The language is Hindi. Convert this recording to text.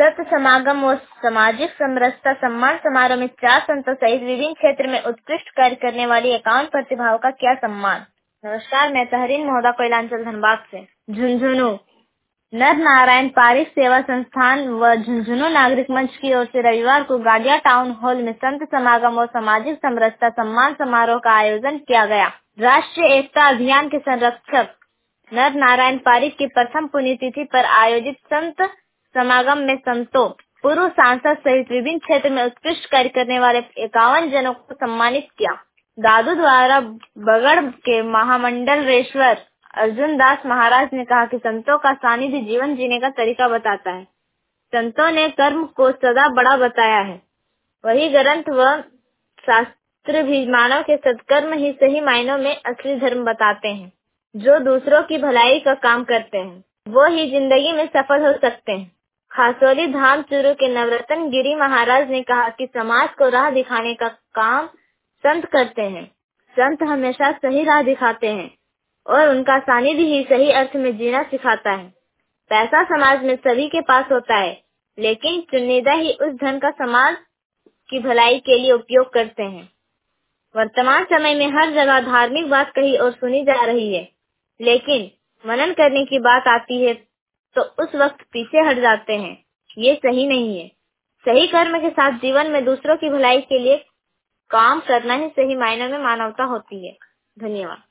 संत समागम व सामाजिक समरसता सम्मान समारोह में 4 संतों सहित विभिन्न क्षेत्र में उत्कृष्ट कार्य करने वाली 51 प्रतिभाओं का किया सम्मान। नमस्कार, मैं तहरीन महोदा कोयलांचल धनबाद से। झुंझुनू नर नारायण पारिक सेवा संस्थान व झुंझुनू नागरिक मंच की ओर से रविवार को गाडिया टाउन हॉल में संत समागम और सामाजिक समरसता सम्मान समारोह का आयोजन किया गया। राष्ट्रीय एकता अभियान के संरक्षक नर नारायण पारिक की प्रथम पुण्यतिथि पर आयोजित संत समागम में संतों, पूर्व सांसद सहित विभिन्न क्षेत्र में उत्कृष्ट कार्य करने वाले 51 जनों को सम्मानित किया। दादू द्वारा बगड़ के महामंडलेश्वर अर्जुन दास महाराज ने कहा कि संतों का सानिध्य जीवन जीने का तरीका बताता है। संतों ने कर्म को सदा बड़ा बताया है। वही ग्रंथ व शास्त्र भी मानव के सत्कर्म ही सही मायनों में असली धर्म बताते हैं। जो दूसरों की भलाई का काम करते हैं वो ही जिंदगी में सफल हो सकते हैं। खासोली धाम चूरू के नवरत्न गिरी महाराज ने कहा कि समाज को राह दिखाने का काम संत करते हैं। संत हमेशा सही राह दिखाते हैं और उनका सानिध्य ही सही अर्थ में जीना सिखाता है। पैसा समाज में सभी के पास होता है, लेकिन चुनिंदा ही उस धन का समाज की भलाई के लिए उपयोग करते हैं। वर्तमान समय में हर जगह धार्मिक बात कही और सुनी जा रही है, लेकिन मनन करने की बात आती है तो उस वक्त पीछे हट जाते हैं। ये सही नहीं है। सही कर्म के साथ जीवन में दूसरों की भलाई के लिए काम करना ही सही मायनों में मानवता होती है। धन्यवाद।